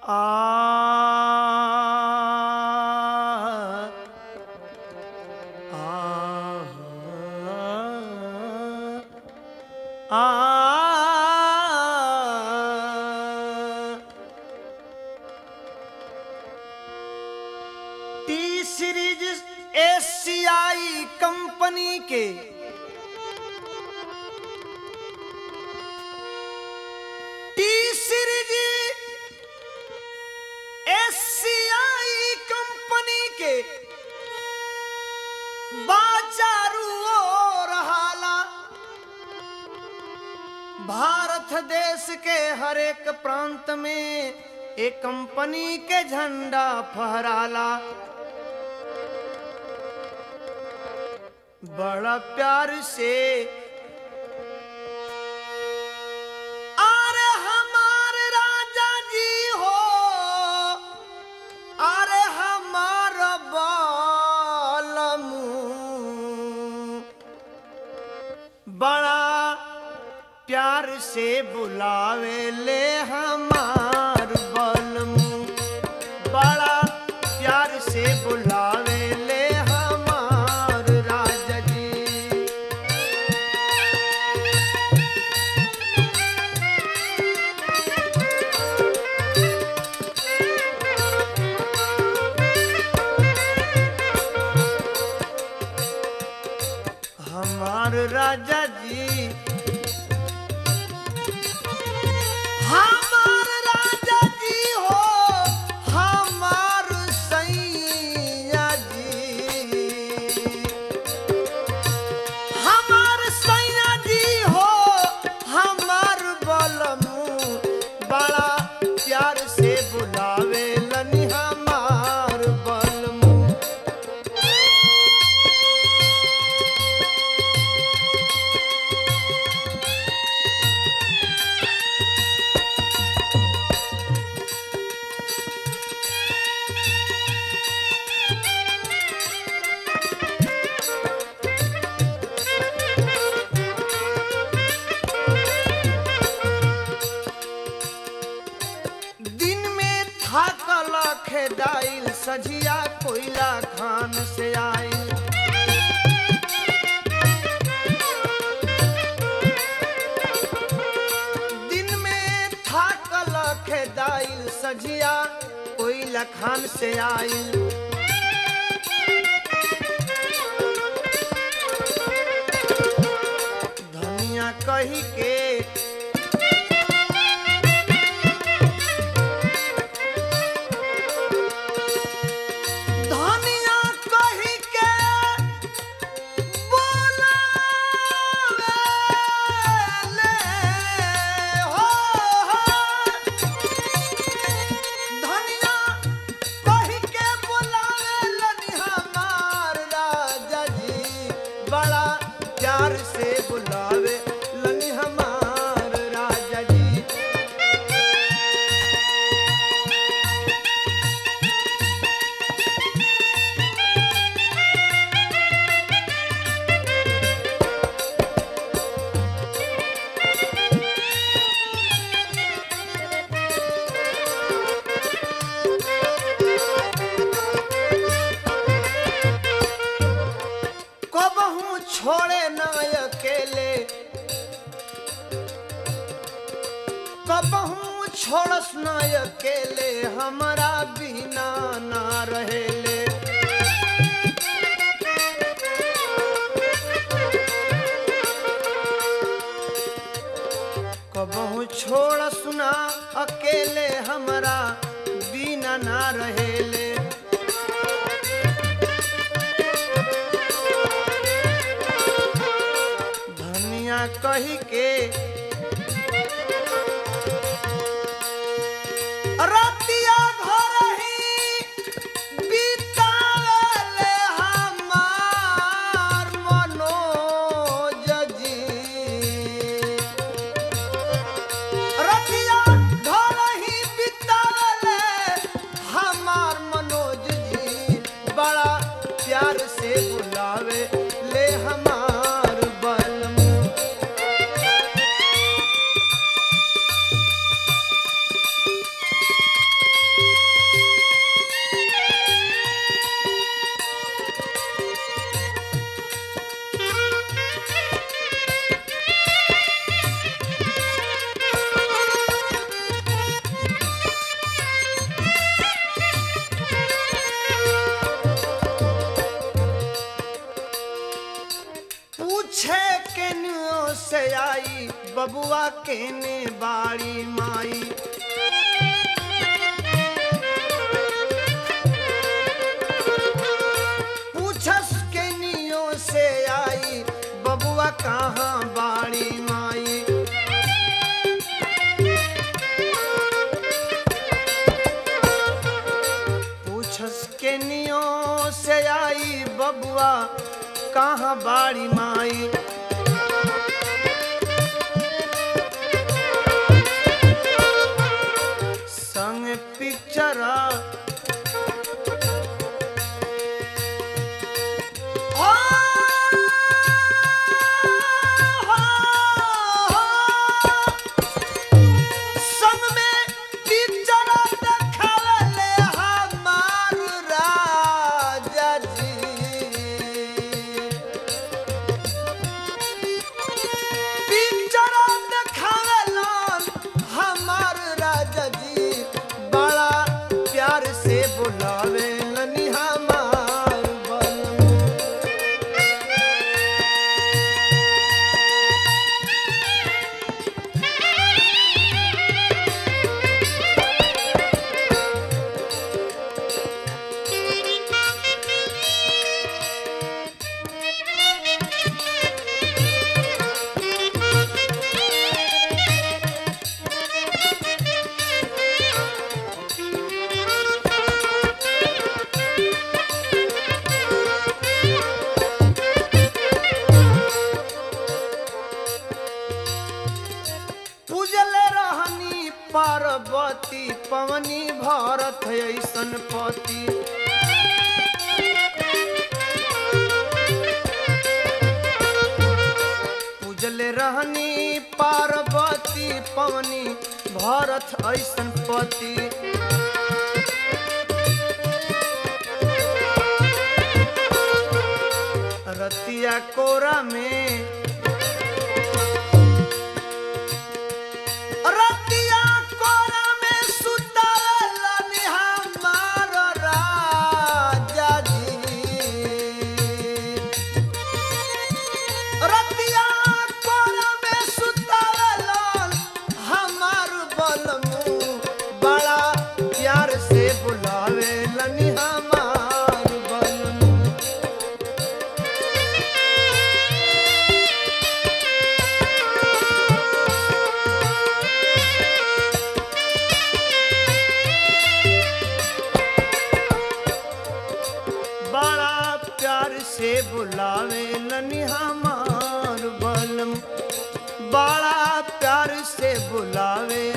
आ आ T series एशियाई कंपनी के टी सीरीज एशियाई कंपनी के बाचारू और हाला भारत देश के हर एक प्रांत में एक कंपनी के झंडा फहराला। बड़ा प्यार से अरे हमारे राजा जी हो, अरे हमारा बालमू बड़ा प्यार से बुलावे ले हमार बालमू, बड़ा प्यार से बुलावे ले हमार राजा जी। हमार राजा जी, हमार राजा जी हो, हमार सैया जी, हमार सैया जी हो, हमार बलमू बड़ा प्यार से बुलावे लनी हमार बलमू। दिन में थाकल खेदाइल सझिया कोयला खान से आइल। दिन में थाकल खेदाइल सझिया कोयला खान से आइल। धनिया कही के धनिया कही के बोलावे ले हो, धनिया कही के बोलावे लनी हमार राजा जी, बड़ा प्यार से बुलावे लनी हमार राजा जी। कबहू छोड़े न अकेले, कबहू छोड़स न अकेले, हमारा बिना ना रहेले। कबहू छोड़स न अकेले, हमारा बिना ना रहेले। धनिया कही के रतिया घर ही बितावेले हमार मनोज जी, रतिया घर ही बितावेले हमार मनोज जी, बड़ा प्यार से बुलावे ले हमार बलमू। बबुआ केने बाड़ी माई। पूछस केनियो से आई बबुआ कहाँ बाड़ी माई। पूछस केनियो से आई बबुआ कहाँ बाड़ी माई। संग पिक्चरा संग में पिक्चरा देखावले हमार राजा जी। पिक्चरा देखावला हमार राजा जी। बड़ा प्यार से बुलावे लनी हमार बलम। पूजले रहनी पार्वती पवनी भरत ऐसन पति। पूजले रहनी पार्वती पवनी भरत ऐसन पति। रतिया कोरा में रतिया कोरा में सुतलन हमार राजा जी। रतिया कोरा में सुतलन हमार बलमू। बड़ा प्यार से बुलावे लनी हमार बलमू। बड़ा प्यार से बुलावे लनी हमार बलम। बड़ा प्यार से बुलावे